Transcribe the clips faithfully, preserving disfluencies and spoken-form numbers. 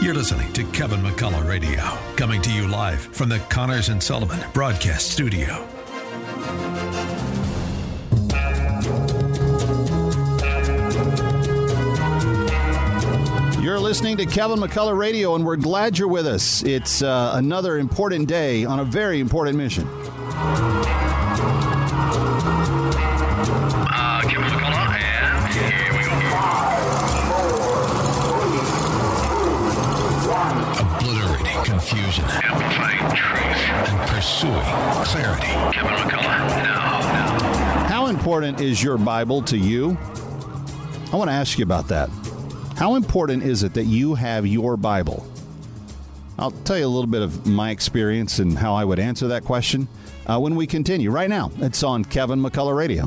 You're listening to Kevin McCullough Radio, coming to you live from the Connors and Sullivan Broadcast Studio. You're listening to Kevin McCullough Radio, and we're glad you're with us. It's uh, another important day on a very important mission. Uh, Kevin McCullough, and here we go. Obliterating confusion. Amplifying truth. And pursuing clarity. Kevin McCullough, now, now. How important is your Bible to you? I want to ask you about that. How important is it that you have your Bible? I'll tell you a little bit of my experience and how I would answer that question uh, when we continue. Right now, it's on Kevin McCullough Radio.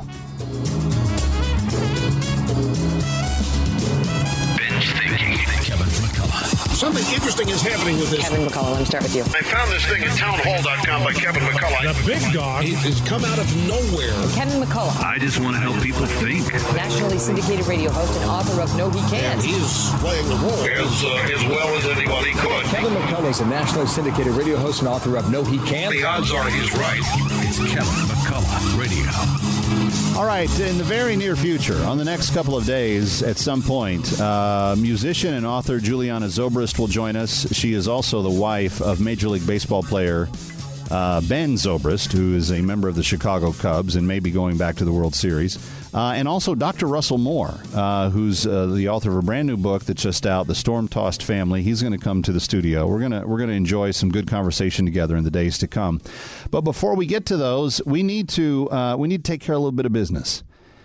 Binge thinking. Kevin McCullough. Something interesting is happening with this. Kevin McCullough, let me start with you. I found this thing at townhall dot com by Kevin McCullough. The big dog has come out of nowhere. Kevin McCullough, I just want to help people think. nationally syndicated radio host and author of No He Can. He is playing the role as, uh, as well as anybody could. Kevin McCullough is a nationally syndicated radio host and author of No He Can. The odds are he's right. It's Kevin McCullough Radio. All right, in the very near future, on the next couple of days, at some point, uh, musician and author Juliana Zobrist will join us. She is also the wife of Major League Baseball player uh, Ben Zobrist, who is a member of the Chicago Cubs and may be going back to the World Series. Uh, and also Doctor Russell Moore, uh, who's uh, the author of a brand new book that's just out, The Storm-Tossed Family. He's going to come to the studio. We're going to we're going to enjoy some good conversation together in the days to come. But before we get to those, we need to uh, we need to take care of a little bit of business.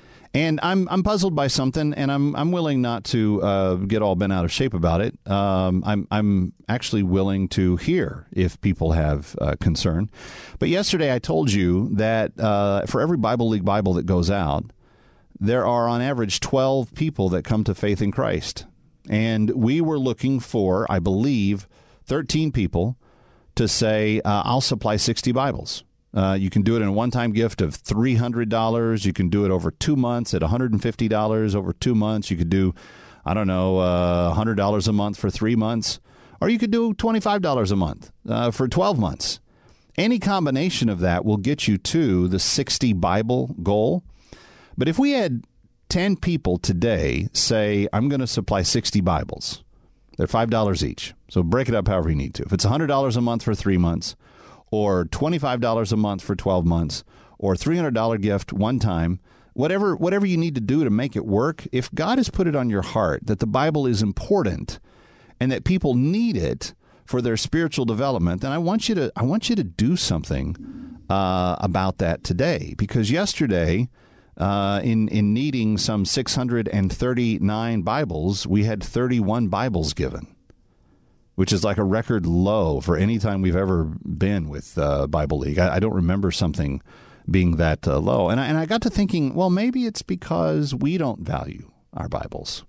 And I'm I'm puzzled by something, and I'm I'm willing not to uh, get all bent out of shape about it. Um, I'm I'm actually willing to hear if people have uh, concern. But yesterday I told you that uh, for every Bible League Bible that goes out, there are on average twelve people that come to faith in Christ. And we were looking for, I believe, thirteen people to say, uh, I'll supply sixty Bibles. Uh, you can do it in a one-time gift of three hundred dollars. You can do it over two months at one hundred fifty dollars over two months. You could do, I don't know, uh, one hundred dollars a month for three months. Or you could do twenty-five dollars a month uh, for twelve months. Any combination of that will get you to the sixty Bible goal. But if we had ten people today say, I'm going to supply sixty Bibles, they're five dollars each. So break it up however you need to. If it's one hundred dollars a month for three months, or twenty-five dollars a month for twelve months, or three hundred dollars gift one time, whatever whatever you need to do to make it work, if God has put it on your heart that the Bible is important and that people need it for their spiritual development, then I want you to I want you to do something uh, about that today. Because yesterday, uh, in in needing some six hundred thirty-nine Bibles, we had thirty-one Bibles given, which is like a record low for any time we've ever been with uh, Bible League. I, I don't remember something being that uh, low. And I, and I got to thinking, well, maybe it's because we don't value our Bibles.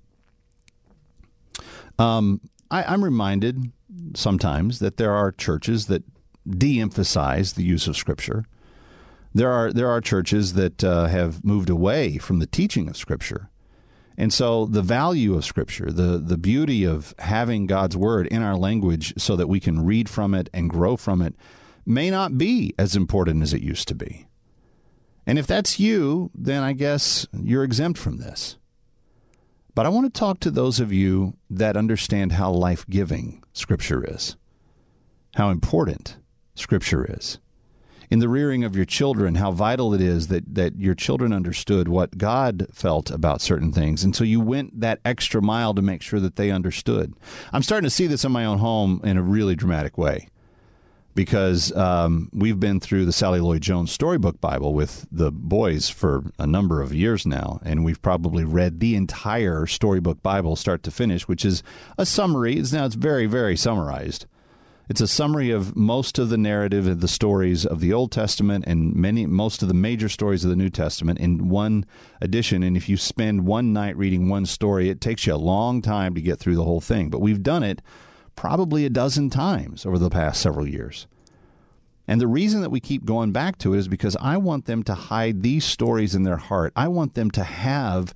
Um, I, I'm reminded sometimes that there are churches that de-emphasize the use of Scripture. There are there are churches that uh, have moved away from the teaching of Scripture. And so the value of Scripture, the, the beauty of having God's Word in our language so that we can read from it and grow from it may not be as important as it used to be. And if that's you, then I guess you're exempt from this. But I want to talk to those of you that understand how life-giving Scripture is, how important Scripture is. In the rearing of your children, how vital it is that, that your children understood what God felt about certain things. And so you went that extra mile to make sure that they understood. I'm starting to see this in my own home in a really dramatic way, because um, we've been through the Sally Lloyd Jones Storybook Bible with the boys for a number of years now, and we've probably read the entire Storybook Bible start to finish, which is a summary. It's now it's very, very summarized. It's a summary of most of the narrative of the stories of the Old Testament and many most of the major stories of the New Testament in one edition. And if you spend one night reading one story, it takes you a long time to get through the whole thing. But we've done it probably a dozen times over the past several years. And the reason that we keep going back to it is because I want them to hide these stories in their heart. I want them to have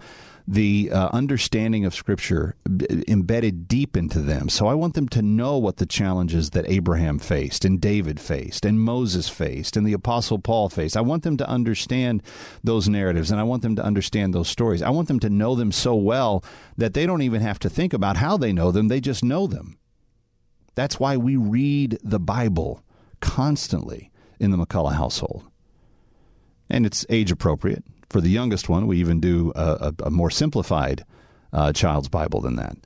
the uh, understanding of Scripture b- embedded deep into them. So I want them to know what the challenges that Abraham faced and David faced and Moses faced and the Apostle Paul faced. I want them to understand those narratives, and I want them to understand those stories. I want them to know them so well that they don't even have to think about how they know them. They just know them. That's why we read the Bible constantly in the McCullough household. And it's age appropriate. For the youngest one, we even do a, a, a more simplified uh, child's Bible than that.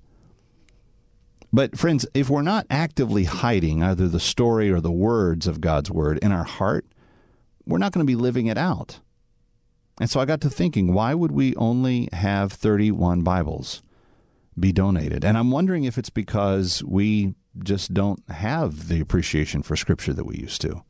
But friends, if we're not actively hiding either the story or the words of God's Word in our heart, we're not going to be living it out. And so I got to thinking, why would we only have thirty-one Bibles be donated? And I'm wondering if it's because we just don't have the appreciation for Scripture that we used to.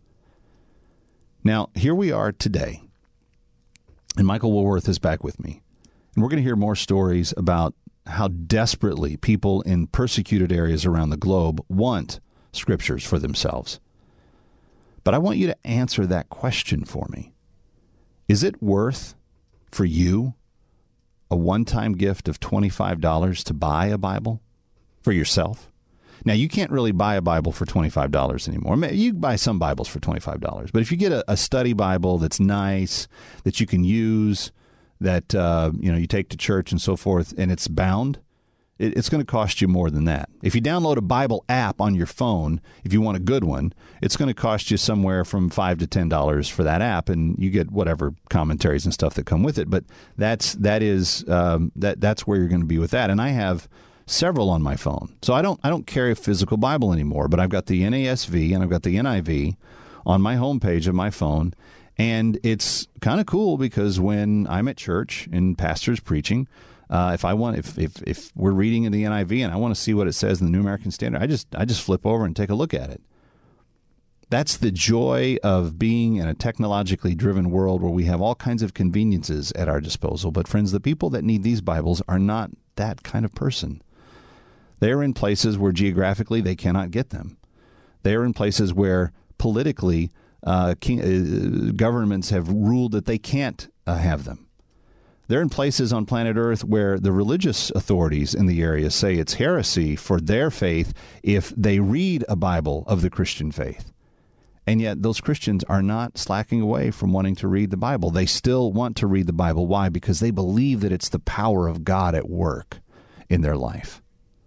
Now, here we are today. And Michael Woolworth is back with me. And we're going to hear more stories about how desperately people in persecuted areas around the globe want Scriptures for themselves. But I want you to answer that question for me. Is it worth for you a one-time gift of twenty-five dollars to buy a Bible for yourself? Now, you can't really buy a Bible for twenty-five dollars anymore. You can buy some Bibles for twenty-five dollars. But if you get a, a study Bible that's nice, that you can use, that uh, you know you take to church and so forth, and it's bound, it, it's going to cost you more than that. If you download a Bible app on your phone, if you want a good one, it's going to cost you somewhere from five to ten dollars for that app, and you get whatever commentaries and stuff that come with it. But that's that is um, that that's where you're going to be with that. And I have several on my phone. So I don't I don't carry a physical Bible anymore, but I've got the N A S V and I've got the N I V on my homepage of my phone. And it's kind of cool because when I'm at church and pastor's preaching, uh, if I want if, if if we're reading in the N I V and I want to see what it says in the New American Standard, I just I just flip over and take a look at it. That's the joy of being in a technologically driven world where we have all kinds of conveniences at our disposal. But friends, the people that need these Bibles are not that kind of person. They're in places where geographically they cannot get them. They're in places where politically uh, king, uh, governments have ruled that they can't uh, have them. They're in places on planet Earth where the religious authorities in the area say it's heresy for their faith if they read a Bible of the Christian faith. And yet those Christians are not slacking away from wanting to read the Bible. They still want to read the Bible. Why? Because they believe that it's the power of God at work in their life.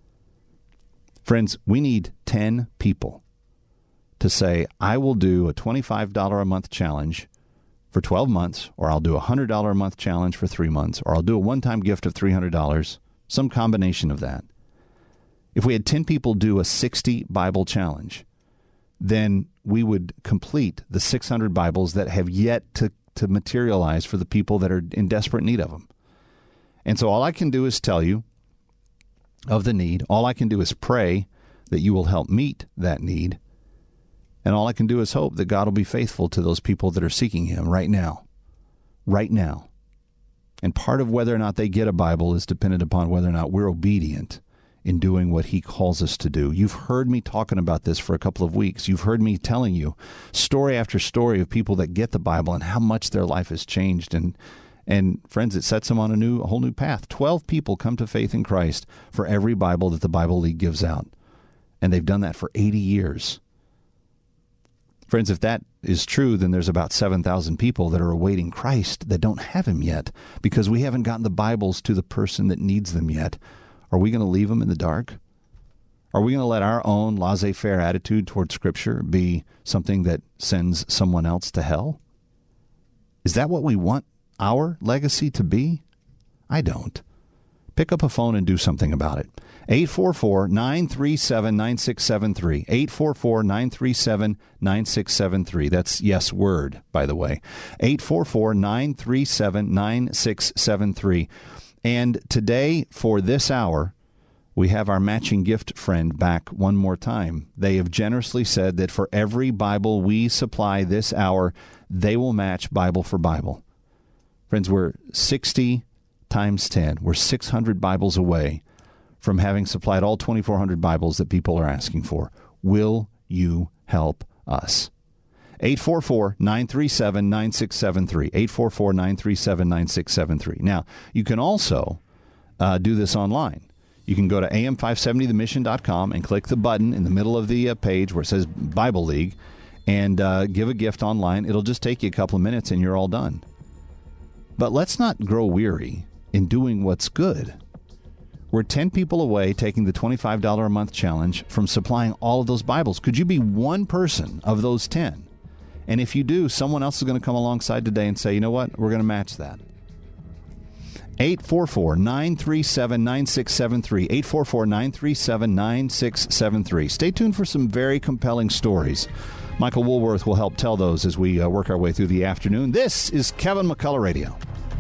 Friends, we need ten people to say, I will do a twenty-five dollars a month challenge for twelve months, or I'll do a one hundred dollars a month challenge for three months, or I'll do a one-time gift of three hundred dollars, some combination of that. If we had ten people do a sixty Bible challenge, then we would complete the six hundred Bibles that have yet to, to materialize for the people that are in desperate need of them. And so all I can do is tell you of the need. All I can do is pray that you will help meet that need. And all I can do is hope that God will be faithful to those people that are seeking Him right now. Right now. And part of whether or not they get a Bible is dependent upon whether or not we're obedient in doing what He calls us to do. You've heard me talking about this for a couple of weeks. You've heard me telling you story after story of people that get the Bible and how much their life has changed. And And friends, it sets them on a new, a whole new path. Twelve people come to faith in Christ for every Bible that the Bible League gives out. And they've done that for eighty years. Friends, if that is true, then there's about seven thousand people that are awaiting Christ that don't have Him yet because we haven't gotten the Bibles to the person that needs them yet. Are we going to leave them in the dark? Are we going to let our own laissez-faire attitude toward Scripture be something that sends someone else to hell? Is that what we want our legacy to be? I don't. Pick up a phone and do something about it. eight four four, nine three seven, nine six seven three. eight four four, nine three seven, nine six seven three. That's yes word, by the way. eight four four, nine three seven, nine six seven three. And today, for this hour, we have our matching gift friend back one more time. They have generously said that for every Bible we supply this hour, they will match Bible for Bible. Friends, we're sixty times ten. We're six hundred Bibles away from having supplied all twenty-four hundred Bibles that people are asking for. Will you help us? eight four four, nine three seven, nine six seven three. eight four four, nine three seven, nine six seven three. Now, you can also uh, do this online. You can go to A M five seventy the mission dot com and click the button in the middle of the uh, page where it says Bible League and uh, give a gift online. It'll just take you a couple of minutes and you're all done. But let's not grow weary in doing what's good. We're ten people away taking the twenty-five dollars a month challenge from supplying all of those Bibles. Could you be one person of those ten? And if you do, someone else is going to come alongside today and say, you know what, we're going to match that. eight four four, nine three seven, nine six seven three. eight four four, nine three seven, nine six seven three. Stay tuned for some very compelling stories. Michael Woolworth will help tell those as we uh, work our way through the afternoon. This is Kevin McCullough Radio.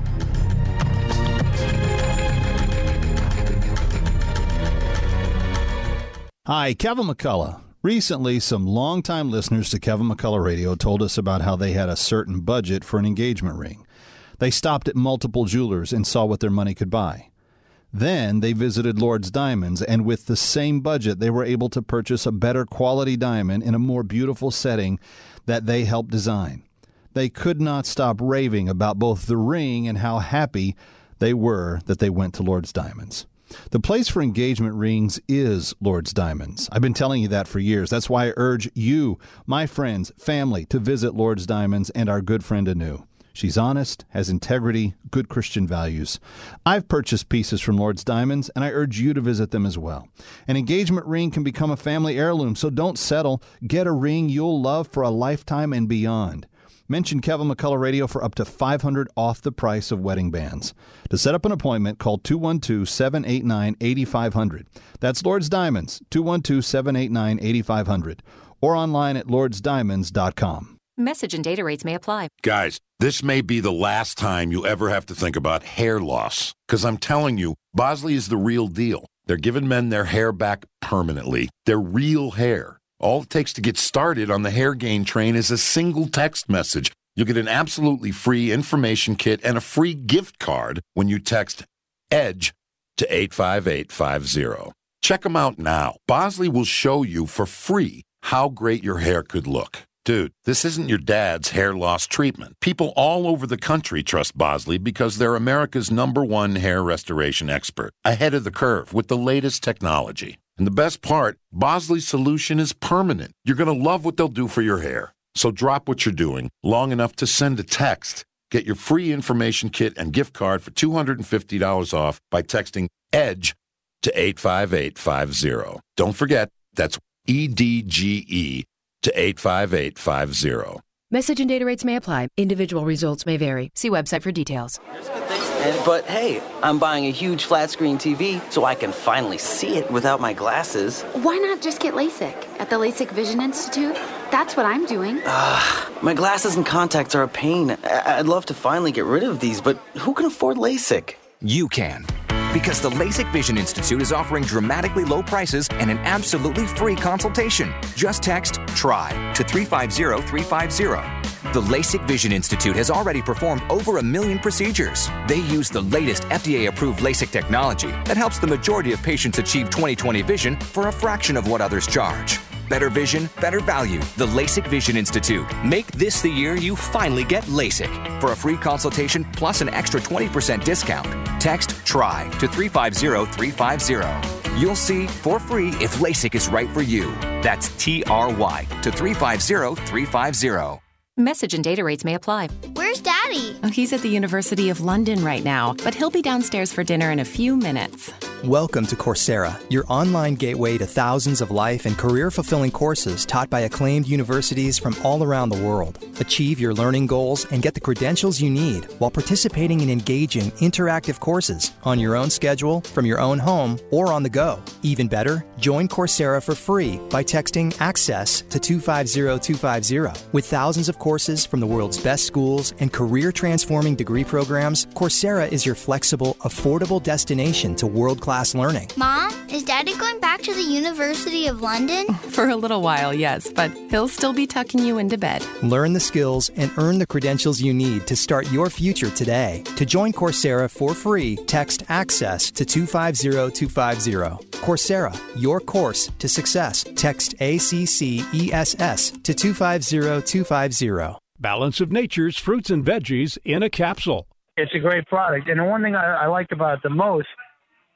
Hi, Kevin McCullough. Recently, some longtime listeners to Kevin McCullough Radio told us about how they had a certain budget for an engagement ring. They stopped at multiple jewelers and saw what their money could buy. Then they visited Lord's Diamonds, and with the same budget, they were able to purchase a better quality diamond in a more beautiful setting that they helped design. They could not stop raving about both the ring and how happy they were that they went to Lord's Diamonds. The place for engagement rings is Lord's Diamonds. I've been telling you that for years. That's why I urge you, my friends, family, to visit Lord's Diamonds and our good friend Anu. She's honest, has integrity, good Christian values. I've purchased pieces from Lord's Diamonds, and I urge you to visit them as well. An engagement ring can become a family heirloom, so don't settle. Get a ring you'll love for a lifetime and beyond. Mention Kevin McCullough Radio for up to five hundred dollars off the price of wedding bands. To set up an appointment, call two one two, seven eight nine, eight five zero zero. That's Lord's Diamonds, two one two, seven eight nine, eight five zero zero, or online at lords diamonds dot com. Message and data rates may apply. Guys, this may be the last time you ever have to think about hair loss. Because I'm telling you, Bosley is the real deal. They're giving men their hair back permanently. Their real hair. All it takes to get started on the hair gain train is a single text message. You'll get an absolutely free information kit and a free gift card when you text EDGE to eight five eight five zero. Check them out now. Bosley will show you for free how great your hair could look. Dude, this isn't your dad's hair loss treatment. People all over the country trust Bosley because they're America's number one hair restoration expert, ahead of the curve with the latest technology. And the best part, Bosley's solution is permanent. You're going to love what they'll do for your hair. So drop what you're doing long enough to send a text. Get your free information kit and gift card for two hundred fifty dollars off by texting EDGE to eight five eight five zero. Don't forget, that's E D G E to eight five eight five zero. Message and data rates may apply. Individual results may vary. See website for details. And, but hey, I'm buying a huge flat screen T V so I can finally see it without my glasses. Why not just get LASIK at the LASIK Vision Institute? That's what I'm doing. Ah, uh, my glasses and contacts are a pain. I- I'd love to finally get rid of these, but who can afford LASIK? You can. Because the LASIK Vision Institute is offering dramatically low prices and an absolutely free consultation. Just text TRY to three five zero three five zero. The LASIK Vision Institute has already performed over a million procedures. They use the latest F D A-approved LASIK technology that helps the majority of patients achieve twenty twenty vision for a fraction of what others charge. Better vision, better value. The LASIK Vision Institute. Make this the year you finally get LASIK. For a free consultation plus an extra twenty percent discount, text TRY to three five zero three five zero. You'll see for free if LASIK is right for you. That's T R Y to three five zero three five zero. Message and data rates may apply. Where's Daddy? Oh, he's at the University of London right now, but he'll be downstairs for dinner in a few minutes. Welcome to Coursera, your online gateway to thousands of life and career-fulfilling courses taught by acclaimed universities from all around the world. Achieve your learning goals and get the credentials you need while participating in engaging, interactive courses on your own schedule, from your own home, or on the go. Even better, join Coursera for free by texting ACCESS to two five zero two five zero. With thousands of courses from the world's best schools and career-transforming degree programs, Coursera is your flexible, affordable destination to world-class learning. Mom, is Daddy going back to the University of London? For a little while, yes, but he'll still be tucking you into bed. Learn the skills and earn the credentials you need to start your future today. To join Coursera for free, text ACCESS to two five zero two five zero. Coursera, your course to success. Text A C C E S S to two five zero two five zero. Balance of Nature's fruits and veggies in a capsule. It's a great product. And the one thing I, I liked about it the most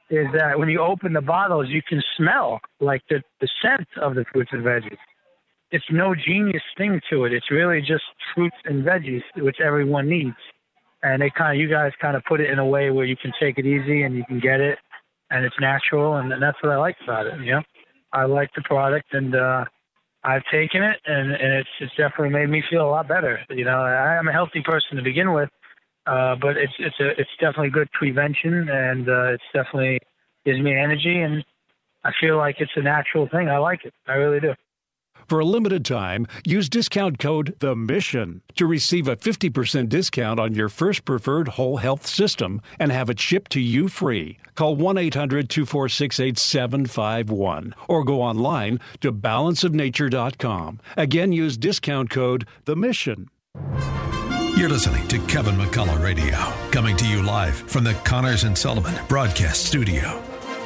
is that when you open the bottles, you can smell like the, the scent of the fruits and veggies. It's no genius thing to it. It's really just fruits and veggies, which everyone needs. And they kind of, you guys kind of put it in a way where you can take it easy and you can get it, and it's natural, and, and that's what I like about it. You know, I like the product, and uh, I've taken it, and, and it's it's definitely made me feel a lot better. You know, I, I'm a healthy person to begin with, uh, but it's it's a it's definitely good prevention, and uh, it's definitely gives me energy, and I feel like it's a natural thing. I like it. I really do. For a limited time, use discount code The Mission to receive a fifty percent discount on your first preferred whole health system and have it shipped to you free. Call one eight hundred two four six eight seven five one or go online to balance of nature dot com. Again, use discount code The Mission. You're listening to Kevin McCullough Radio, coming to you live from the Connors and Sullivan Broadcast Studio.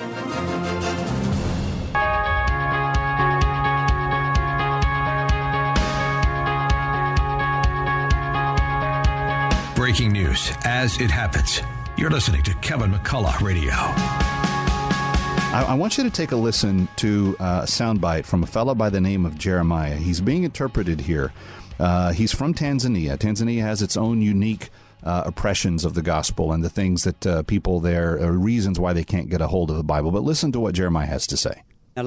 Breaking news as it happens. You're listening to Kevin McCullough Radio. I, I want you to take a listen to uh, a soundbite from a fellow by the name of Jeremiah. He's being interpreted here. Uh, he's from Tanzania. Tanzania has its own unique uh, oppressions of the gospel and the things that uh, people there, uh, reasons why they can't get a hold of the Bible. But listen to what Jeremiah has to say. I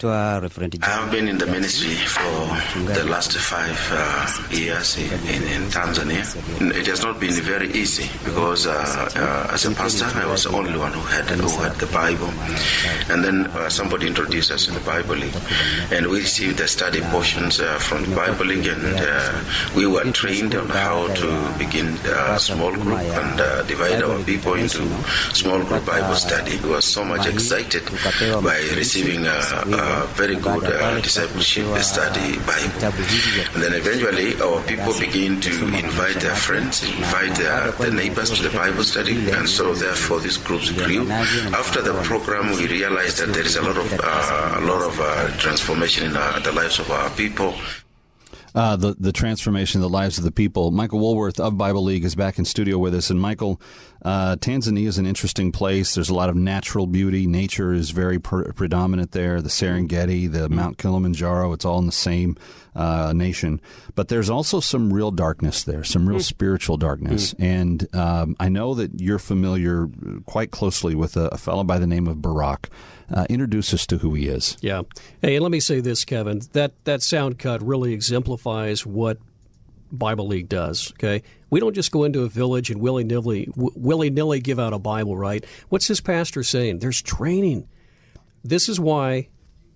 have been in the ministry for the last five uh, years in, in, in Tanzania. It has not been very easy because uh, uh, as a pastor, I was the only one who had, who had the Bible. And then uh, somebody introduced us to the Bible League. And we received the study portions uh, from the Bible League, and uh, we were trained on how to begin a small group and uh, divide our people into small group Bible study. We were so much excited by receiving a Uh, uh, very good uh, discipleship study Bible. And then eventually our people begin to invite their friends, invite their, their neighbors to the Bible study, and so therefore these groups grew. After the program, we realized that there is a lot of uh, a lot of uh, transformation in uh, the lives of our people. Uh, the, the transformation of the lives of the people. Michael Woolworth of Bible League is back in studio with us. And Michael, uh, Tanzania is an interesting place. There's a lot of natural beauty. Nature is very pre- predominant there. The Serengeti, the Mount Kilimanjaro, it's all in the same uh, nation. But there's also some real darkness there, some real mm. spiritual darkness. Mm. And um, I know that you're familiar quite closely with a, a fellow by the name of Barack. Uh, introduce us to who he is. Yeah. Hey, let me say this, Kevin. That that sound cut really exemplifies what Bible League does, okay? We don't just go into a village and willy-nilly, w- willy-nilly give out a Bible, right? What's this pastor saying? There's training. This is why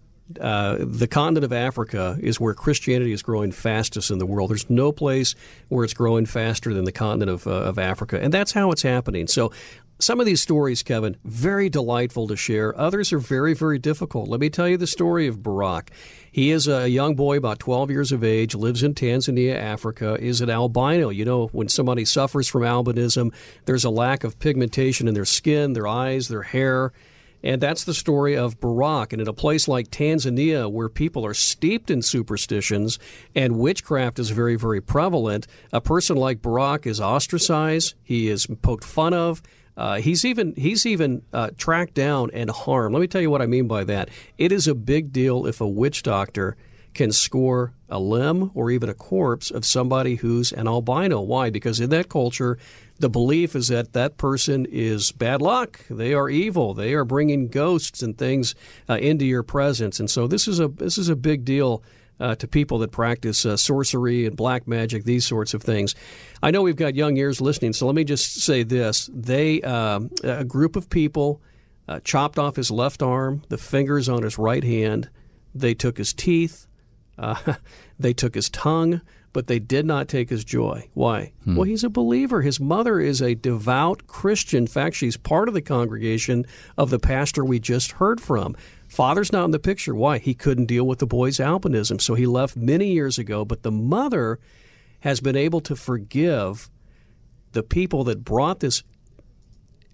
uh, the continent of Africa is where Christianity is growing fastest in the world. There's no place where it's growing faster than the continent of, uh, of Africa, and that's how it's happening. So some of these stories, Kevin, very delightful to share. Others are very, very difficult. Let me tell you the story of Barack. He is a young boy, about twelve years of age, lives in Tanzania, Africa, is an albino. You know, when somebody suffers from albinism, there's a lack of pigmentation in their skin, their eyes, their hair. And that's the story of Barack. And in a place like Tanzania, where people are steeped in superstitions and witchcraft is very, very prevalent, a person like Barack is ostracized. He is poked fun of. Uh, he's even he's even uh, tracked down and harmed. Let me tell you what I mean by that. It is a big deal if a witch doctor can score a limb or even a corpse of somebody who's an albino. Why? Because in that culture, the belief is that that person is bad luck. They are evil. They are bringing ghosts and things uh, into your presence. And so this is a this is a big deal Uh, to people that practice uh, sorcery and black magic, these sorts of things. I know we've got young ears listening, so let me just say this. They, um, a group of people uh, chopped off his left arm, the fingers on his right hand. They took his teeth. Uh, they took his tongue, but they did not take his joy. Why? Hmm. Well, he's a believer. His mother is a devout Christian. In fact, she's part of the congregation of the pastor we just heard from. Father's not in the picture. Why? He couldn't deal with the boy's albinism, so he left many years ago. But the mother has been able to forgive the people that brought this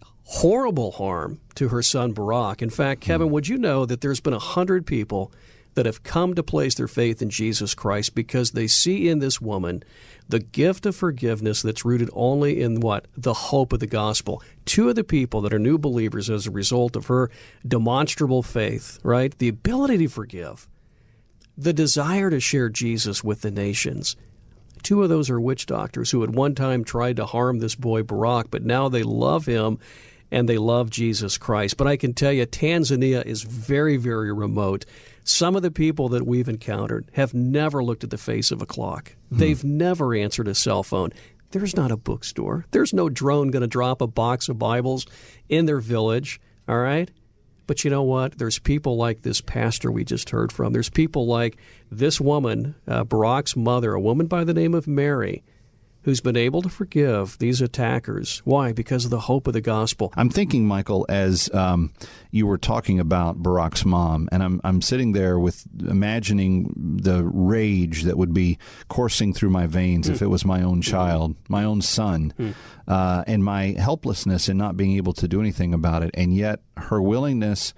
horrible harm to her son Barack. In fact, Kevin, would you know that there's been one hundred people that have come to place their faith in Jesus Christ because they see in this woman the gift of forgiveness that's rooted only in what? The hope of the gospel. Two of the people that are new believers as a result of her demonstrable faith, right? The ability to forgive, the desire to share Jesus with the nations. Two of those are witch doctors who at one time tried to harm this boy Barak, but now they love him and they love Jesus Christ. But I can tell you, Tanzania is very, very remote. Some of the people that we've encountered have never looked at the face of a clock. Hmm. They've never answered a cell phone. There's not a bookstore. There's no drone going to drop a box of Bibles in their village, all right? But you know what? There's people like this pastor we just heard from. There's people like this woman, uh, Barak's mother, a woman by the name of Mary, who's been able to forgive these attackers. Why? Because of the hope of the gospel. I'm thinking, Michael, as um, you were talking about Barak's mom, and I'm I'm sitting there with imagining the rage that would be coursing through my veins mm. if it was my own child, my own son, mm. uh, and my helplessness in not being able to do anything about it, and yet her willingness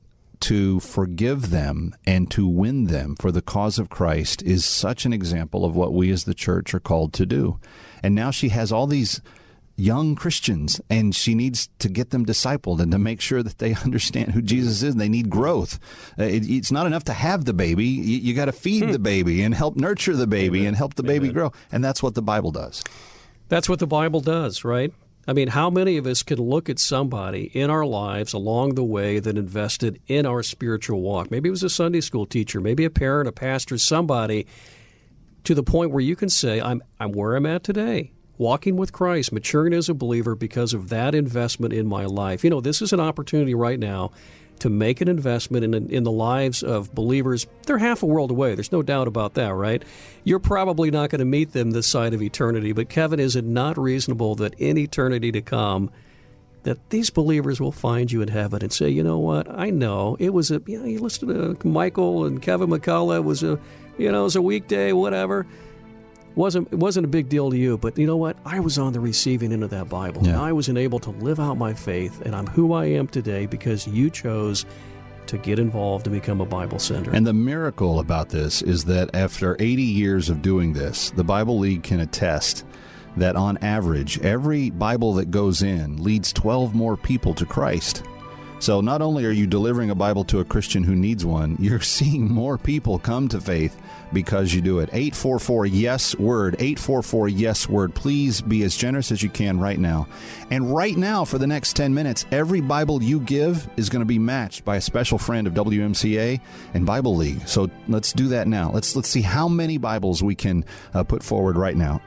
to forgive them and to win them for the cause of Christ is such an example of what we as the church are called to do. And now she has all these young Christians, and she needs to get them discipled and to make sure that they understand who Jesus is. And they need growth. Uh, it, it's not enough to have the baby. You, you got to feed the baby and help nurture the baby Amen. and help the baby Amen. grow. And that's what the Bible does. That's what the Bible does, right? I mean, how many of us can look at somebody in our lives along the way that invested in our spiritual walk? Maybe it was a Sunday school teacher, maybe a parent, a pastor, somebody, to the point where you can say, I'm I'm where I'm at today, walking with Christ, maturing as a believer because of that investment in my life. You know, this is an opportunity right now to make an investment in in the lives of believers. They're half a world away. There's no doubt about that, right? You're probably not going to meet them this side of eternity. But, Kevin, is it not reasonable that in eternity to come, that these believers will find you in heaven and say, you know what, I know it was a, you know, you listened to Michael and Kevin McCullough, it was a, you know, it was a weekday, whatever. Wasn't, it wasn't a big deal to you, but you know what? I was on the receiving end of that Bible. Yeah. And I was enabled to live out my faith, and I'm who I am today because you chose to get involved and become a Bible sender. And the miracle about this is that after eighty years of doing this, the Bible League can attest that on average, every Bible that goes in leads twelve more people to Christ. So not only are you delivering a Bible to a Christian who needs one, you're seeing more people come to faith because you do it. eight four four yes word, eight four four yes word. Please be as generous as you can right now. And right now, for the next ten minutes, every Bible you give is going to be matched by a special friend of W M C A and Bible League. So let's do that now. Let's let's see how many Bibles we can uh, put forward right now.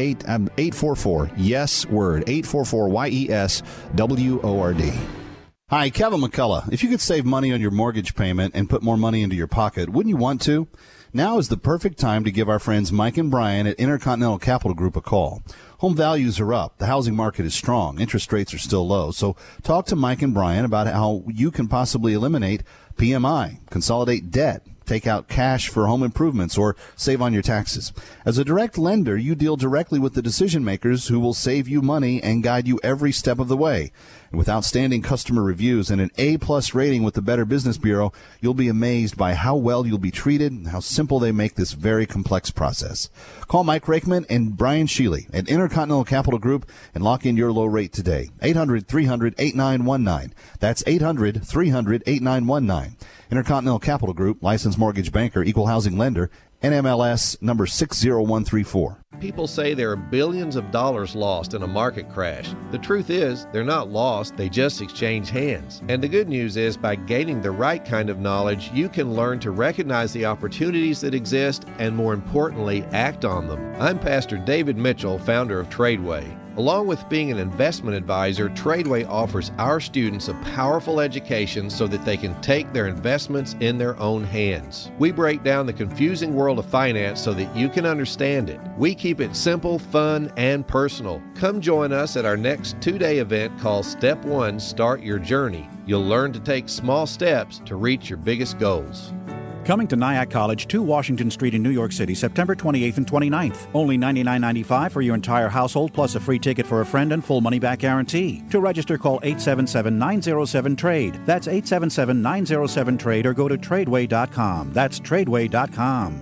eight four four yes word, eight four four Y E S W O R D. Hi, Kevin McCullough. If you could save money on your mortgage payment and put more money into your pocket, wouldn't you want to? Now is the perfect time to give our friends Mike and Brian at Intercontinental Capital Group a call. Home values are up. The housing market is strong. Interest rates are still low. So talk to Mike and Brian about how you can possibly eliminate P M I, consolidate debt, take out cash for home improvements, or save on your taxes. As a direct lender, you deal directly with the decision makers who will save you money and guide you every step of the way. And with outstanding customer reviews and an A-plus rating with the Better Business Bureau, you'll be amazed by how well you'll be treated and how simple they make this very complex process. Call Mike Rakeman and Brian Sheely at Intercontinental Capital Group and lock in your low rate today. eight hundred, three hundred, eighty-nine nineteen. That's eight hundred, three hundred, eighty-nine nineteen. Intercontinental Capital Group, licensed mortgage banker, equal housing lender, N M L S number six zero one three four. People say there are billions of dollars lost in a market crash. The truth is, they're not lost, they just exchange hands. And the good news is, by gaining the right kind of knowledge, you can learn to recognize the opportunities that exist and, more importantly, act on them. I'm Pastor David Mitchell, founder of Tradeway. Along with being an investment advisor, Tradeway offers our students a powerful education so that they can take their investments in their own hands. We break down the confusing world of finance so that you can understand it. We keep it simple, fun, and personal. Come join us at our next two-day event called Step One, Start Your Journey. You'll learn to take small steps to reach your biggest goals. Coming to Nyack College, two Washington Street in New York City, September twenty-eighth and twenty-ninth. Only ninety-nine ninety-five for your entire household, plus a free ticket for a friend and full money-back guarantee. To register, call eight seven seven, nine zero seven, TRADE. That's eight seven seven, nine zero seven, TRADE, or go to tradeway dot com. That's tradeway dot com.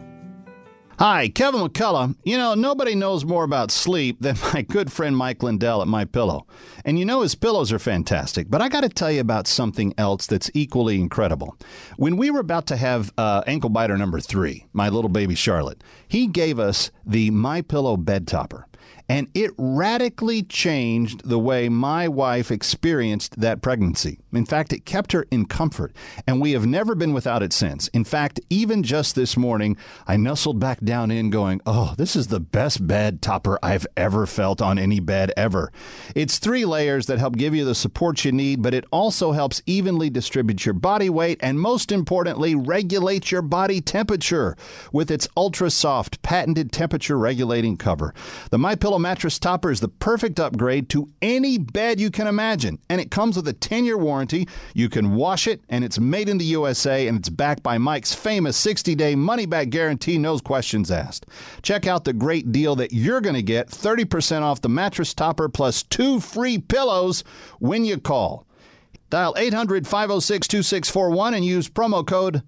Hi, Kevin McCullough. You know, nobody knows more about sleep than my good friend Mike Lindell at MyPillow. And you know his pillows are fantastic, but I got to tell you about something else that's equally incredible. When we were about to have uh, ankle biter number three, my little baby Charlotte, he gave us the MyPillow bed topper. And it radically changed the way my wife experienced that pregnancy. In fact, it kept her in comfort, and we have never been without it since. In fact, even just this morning, I nestled back down in going, oh, this is the best bed topper I've ever felt on any bed ever. It's three layers that help give you the support you need, but it also helps evenly distribute your body weight and, most importantly, regulate your body temperature with its ultra-soft, patented temperature-regulating cover. The MyPillow mattress topper is the perfect upgrade to any bed you can imagine, and it comes with a ten-year warranty. You can wash it, and it's made in the U S A, and it's backed by Mike's famous sixty-day money-back guarantee, no questions asked. Check out the great deal that you're going to get, thirty percent off the mattress topper plus two free pillows when you call. Dial eight hundred, five oh six, two six four one and use promo code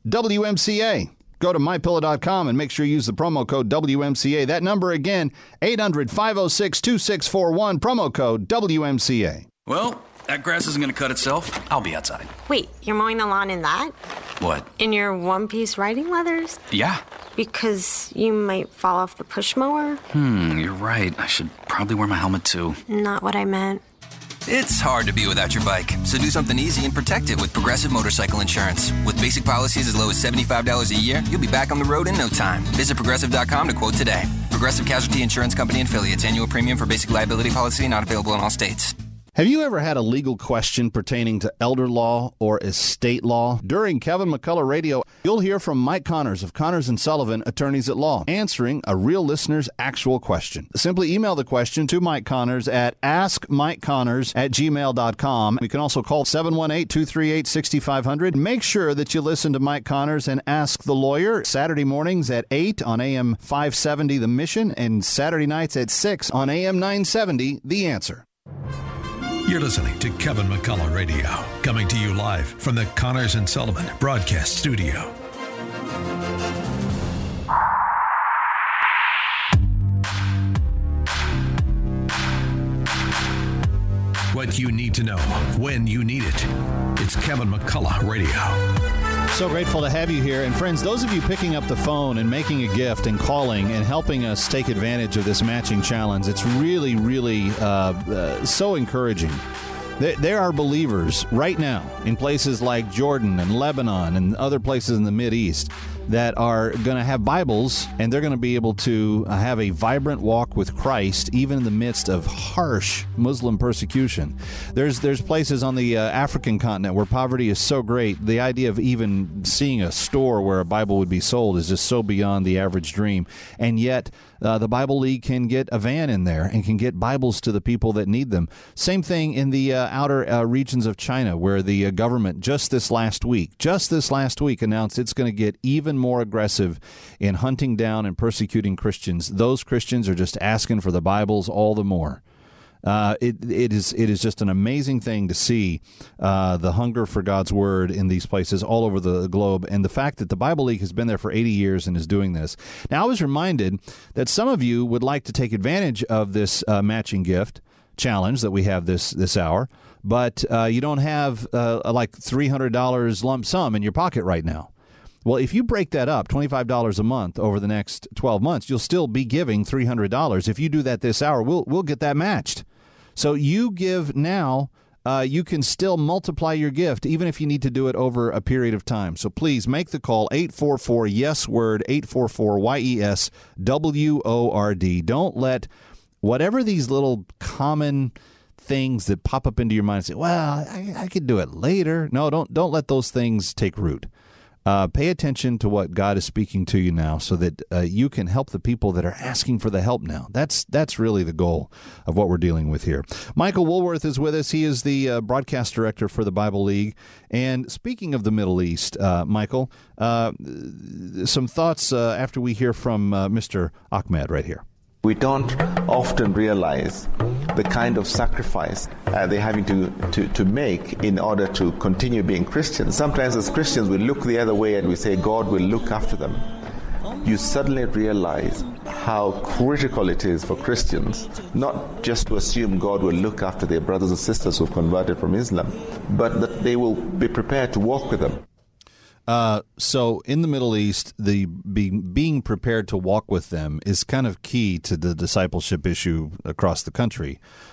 W M C A. Go to my pillow dot com and make sure you use the promo code W M C A. That number again, eight hundred, five oh six, two six four one, promo code W M C A. Well, that grass isn't going to cut itself. I'll be outside. Wait, you're mowing the lawn in that? What? In your one-piece riding leathers? Yeah. Because you might fall off the push mower? Hmm, you're right. I should probably wear my helmet too. Not what I meant. It's hard to be without your bike, so do something easy and protect it with Progressive Motorcycle Insurance. With basic policies as low as seventy-five dollars a year, you'll be back on the road in no time. Visit Progressive dot com to quote today. Progressive Casualty Insurance Company and affiliates. Annual premium for basic liability policy not available in all states. Have you ever had a legal question pertaining to elder law or estate law? During Kevin McCullough Radio, you'll hear from Mike Connors of Connors and Sullivan, attorneys at law, answering a real listener's actual question. Simply email the question to Mike Connors at ask mike connors at gmail dot com. You can also call seven one eight, two three eight, six five zero zero. Make sure that you listen to Mike Connors and Ask the Lawyer Saturday mornings at eight on A M five seventy The Mission and Saturday nights at six on A M nine seventy The Answer. You're listening to Kevin McCullough Radio, coming to you live from the Connors and Sullivan Broadcast Studio. What you need to know when you need it. It's Kevin McCullough Radio. So grateful to have you here. And friends, those of you picking up the phone and making a gift and calling and helping us take advantage of this matching challenge, it's really, really uh, uh, so encouraging. There, there are believers right now in places like Jordan and Lebanon and other places in the Mideast that are going to have Bibles, and they're going to be able to have a vibrant walk with Christ, even in the midst of harsh Muslim persecution. There's there's places on the uh, African continent where poverty is so great, the idea of even seeing a store where a Bible would be sold is just so beyond the average dream. And yet, uh, the Bible League can get a van in there and can get Bibles to the people that need them. Same thing in the uh, outer uh, regions of China, where the uh, government just this last week, just this last week announced it's going to get even more aggressive in hunting down and persecuting Christians. Those Christians are just asking for the Bibles all the more. Uh, it it is it is just an amazing thing to see uh, the hunger for God's Word in these places all over the globe, and the fact that the Bible League has been there for eighty years and is doing this. Now, I was reminded that some of you would like to take advantage of this uh, matching gift challenge that we have this this hour, but uh, you don't have uh, like three hundred dollars lump sum in your pocket right now. Well, if you break that up, twenty-five dollars a month over the next twelve months, you'll still be giving three hundred dollars. If you do that this hour, we'll we'll get that matched. So you give now, uh, you can still multiply your gift, even if you need to do it over a period of time. So please make the call, eight four four, yes, word, eight four four, Y E S, W O R D. Don't let whatever these little common things that pop up into your mind and say, well, I, I could do it later. No, don't don't let those things take root. Uh, pay attention to what God is speaking to you now so that uh, you can help the people that are asking for the help now. That's that's really the goal of what we're dealing with here. Michael Woolworth is with us. He is the uh, broadcast director for the Bible League. And speaking of the Middle East, uh, Michael, uh, some thoughts uh, after we hear from uh, Mister Ahmed right here. We don't often realize the kind of sacrifice uh, they're having to, to, to make in order to continue being Christians. Sometimes as Christians we look the other way and we say God will look after them. You suddenly realize how critical it is for Christians not just to assume God will look after their brothers and sisters who've converted from Islam, but that they will be prepared to walk with them. Uh, so in the Middle East, the being, being prepared to walk with them is kind of key to the discipleship issue across the country,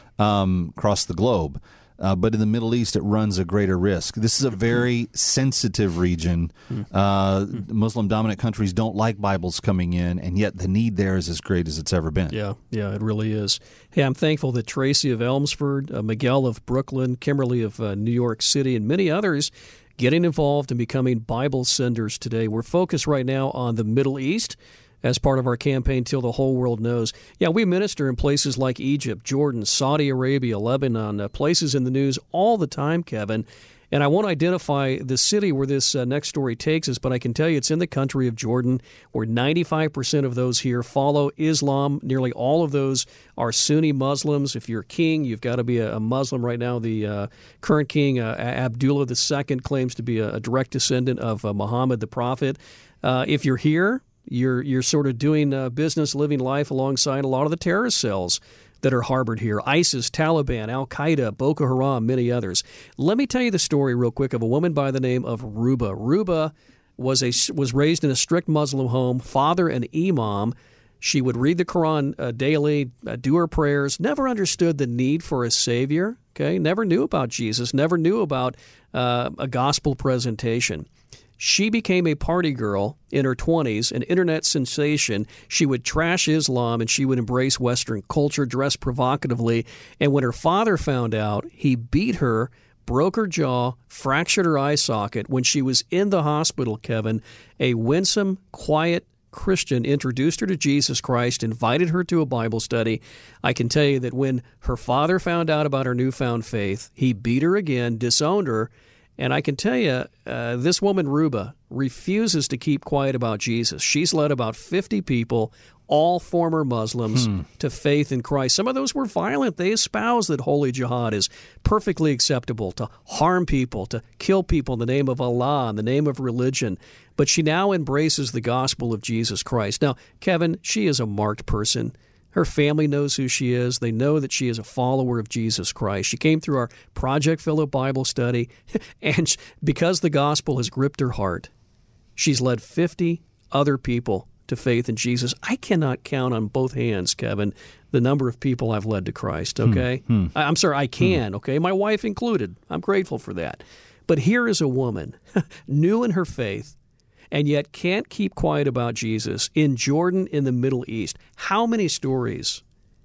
um, across the globe. Uh, but in the Middle East, it runs a greater risk. This is a very sensitive region. Uh, Muslim-dominant countries don't like Bibles coming in, and yet the need there is as great as it's ever been. Yeah, yeah, it really is. Hey, I'm thankful that Tracy of Elmsford, uh, Miguel of Brooklyn, Kimberly of uh, New York City, and many others getting involved and becoming Bible senders today. We're focused right now on the Middle East as part of our campaign Till the Whole World Knows. Yeah, we minister in places like Egypt, Jordan, Saudi Arabia, Lebanon, uh, places in the news all the time, Kevin. And I won't identify the city where this uh, next story takes us, but I can tell you it's in the country of Jordan, where ninety-five percent of those here follow Islam. Nearly all of those are Sunni Muslims. If you're a king, you've got to be a, a Muslim right now. The uh, current king, uh, Abdullah the Second, claims to be a, a direct descendant of uh, Muhammad the Prophet. Uh, if you're here, you're you're sort of doing uh, business, living life alongside a lot of the terrorist cells that are harbored here. ISIS, Taliban, Al-Qaeda, Boko Haram, many others. Let me tell you the story real quick of a woman by the name of Ruba. Ruba was a was raised in a strict Muslim home, father an imam. She would read the Quran uh, daily, uh, do her prayers, never understood the need for a savior, okay? Never knew about Jesus, never knew about uh, a gospel presentation. She became a party girl in her twenties, an internet sensation. She would trash Islam and she would embrace Western culture, dress provocatively. And when her father found out, he beat her, broke her jaw, fractured her eye socket. When she was in the hospital, Kevin, a winsome, quiet Christian introduced her to Jesus Christ, invited her to a Bible study. I can tell you that when her father found out about her newfound faith, he beat her again, disowned her. And I can tell you, uh, this woman, Ruba, refuses to keep quiet about Jesus. She's led about fifty people, all former Muslims, hmm. to faith in Christ. Some of those were violent. They espouse that holy jihad is perfectly acceptable, to harm people, to kill people in the name of Allah, in the name of religion. But she now embraces the gospel of Jesus Christ. Now, Kevin, she is a marked person. Her family knows who she is. They know that she is a follower of Jesus Christ. She came through our Project Philip Bible study, and because the gospel has gripped her heart, she's led fifty other people to faith in Jesus. I cannot count on both hands, Kevin, the number of people I've led to Christ, okay? Hmm. Hmm. I'm sorry, I can, hmm. okay? My wife included. I'm grateful for that. But here is a woman, new in her faith, and yet can't keep quiet about Jesus in Jordan in the Middle East. How many stories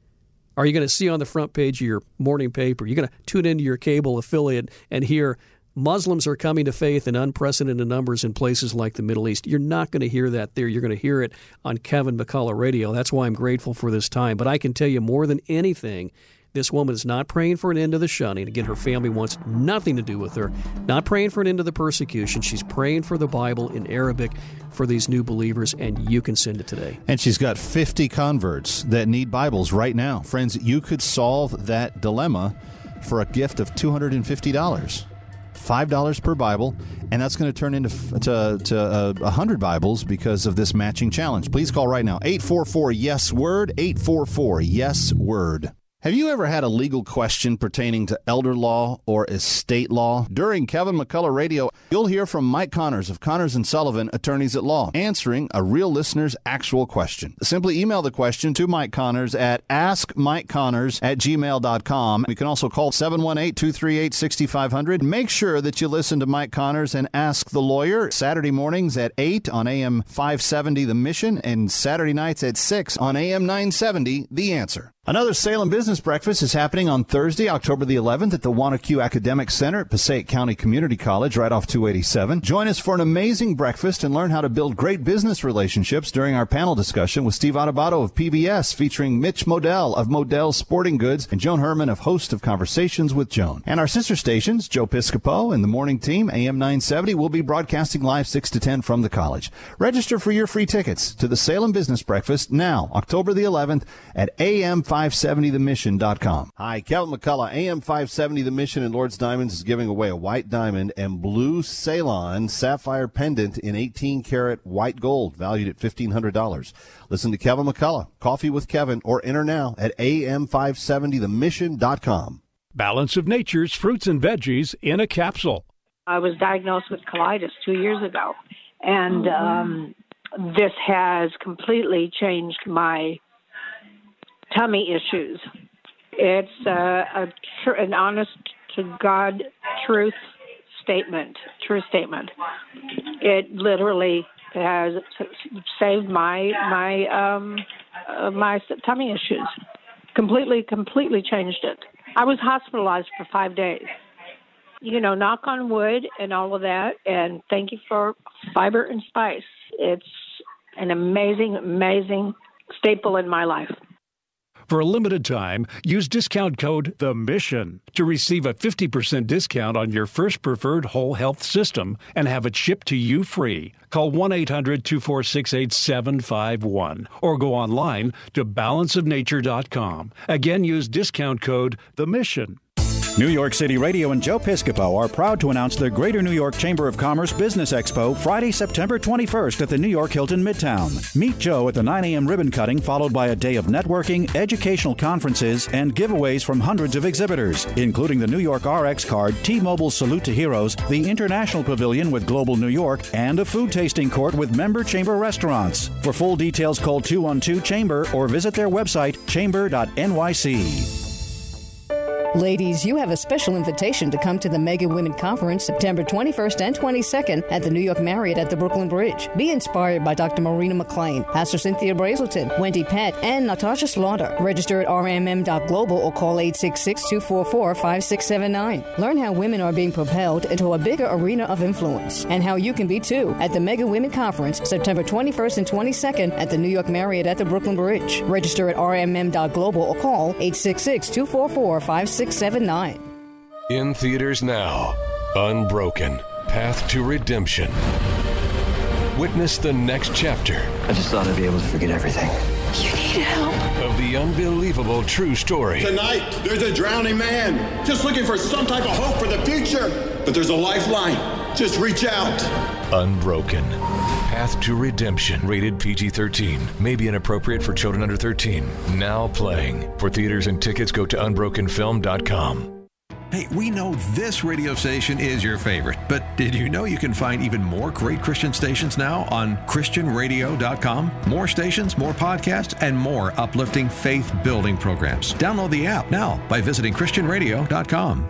are you going to see on the front page of your morning paper? You're going to tune into your cable affiliate and hear Muslims are coming to faith in unprecedented numbers in places like the Middle East. You're not going to hear that there. You're going to hear it on Kevin McCullough Radio. That's why I'm grateful for this time. But I can tell you more than anything, this woman is not praying for an end to the shunning. Again, her family wants nothing to do with her. Not praying for an end to the persecution. She's praying for the Bible in Arabic for these new believers, and you can send it today. And she's got fifty converts that need Bibles right now. Friends, you could solve that dilemma for a gift of two hundred fifty dollars. five dollars per Bible, and that's going to turn into to, to uh, one hundred Bibles because of this matching challenge. Please call right now, eight four four, yes word, eight four four, yes word. Have you ever had a legal question pertaining to elder law or estate law? During Kevin McCullough Radio, you'll hear from Mike Connors of Connors and Sullivan, Attorneys at Law, answering a real listener's actual question. Simply email the question to Mike Connors at ask mike connors at gmail dot com. You can also call seven one eight, two three eight, six five zero zero. Make sure that you listen to Mike Connors and Ask the Lawyer Saturday mornings at eight on A M five seventy The Mission and Saturday nights at six on A M nine seventy The Answer. Another Salem Business Breakfast is happening on Thursday, October the eleventh at the Wanacue Academic Center at Passaic County Community College, right off two eighty-seven. Join us for an amazing breakfast and learn how to build great business relationships during our panel discussion with Steve Adubato of P B S, featuring Mitch Modell of Modell Sporting Goods and Joan Herman of Host of Conversations with Joan. And our sister stations, Joe Piscopo and the Morning Team, A M nine seventy, will be broadcasting live six to ten from the college. Register for your free tickets to the Salem Business Breakfast now, October the eleventh at A M five seventy the mission dot com. Hi, Kevin McCullough. A M five seventy The Mission in Lord's Diamonds is giving away a white diamond and blue Ceylon sapphire pendant in eighteen karat white gold, valued at fifteen hundred dollars. Listen to Kevin McCullough, Coffee with Kevin, or enter now at A M five seventy the mission dot com. Balance of Nature's fruits and veggies in a capsule. I was diagnosed with colitis two years ago, and um, this has completely changed my tummy issues. It's uh, a tr- an honest-to-God truth statement, true statement. It literally has saved my my um, uh, my tummy issues. Completely, completely changed it. I was hospitalized for five days. You know, knock on wood and all of that, and thank you for Fiber and Spice. It's an amazing, amazing staple in my life. For a limited time, use discount code The Mission to receive a fifty percent discount on your first preferred whole health system and have it shipped to you free. Call one eight hundred two four six eight seven five one or go online to balance of nature dot com. Again, use discount code The Mission. New York City Radio and Joe Piscopo are proud to announce the Greater New York Chamber of Commerce Business Expo Friday, September twenty-first at the New York Hilton Midtown. Meet Joe at the nine a.m. ribbon cutting, followed by a day of networking, educational conferences, and giveaways from hundreds of exhibitors, including the New York R X card, T-Mobile Salute to Heroes, the International Pavilion with Global New York, and a food tasting court with member chamber restaurants. For full details, call two one two chamber or visit their website, chamber dot N Y C. Ladies, you have a special invitation to come to the Mega Women Conference September twenty-first and twenty-second at the New York Marriott at the Brooklyn Bridge. Be inspired by Doctor Marina McClain, Pastor Cynthia Brazelton, Wendy Pett, and Natasha Slaughter. Register at R M M dot global or call eight six six, two four four, five six seven nine. Learn how women are being propelled into a bigger arena of influence and how you can be too at the Mega Women Conference September twenty-first and twenty-second at the New York Marriott at the Brooklyn Bridge. Register at R M M dot global or call eight six six, two four four, five six seven nine. In theaters now, Unbroken, Path to Redemption. Witness the next chapter. I just thought I'd be able to forget everything. You need help. Of the unbelievable true story. Tonight, there's a drowning man just looking for some type of hope for the future. But there's a lifeline. Just reach out. Unbroken, Path to Redemption. Rated P G thirteen. May be inappropriate for children under thirteen. Now playing. For theaters and tickets, go to unbroken film dot com. Hey, we know this radio station is your favorite, but did you know you can find even more great Christian stations now on christian radio dot com? More stations, more podcasts, and more uplifting faith-building programs. Download the app now by visiting christian radio dot com.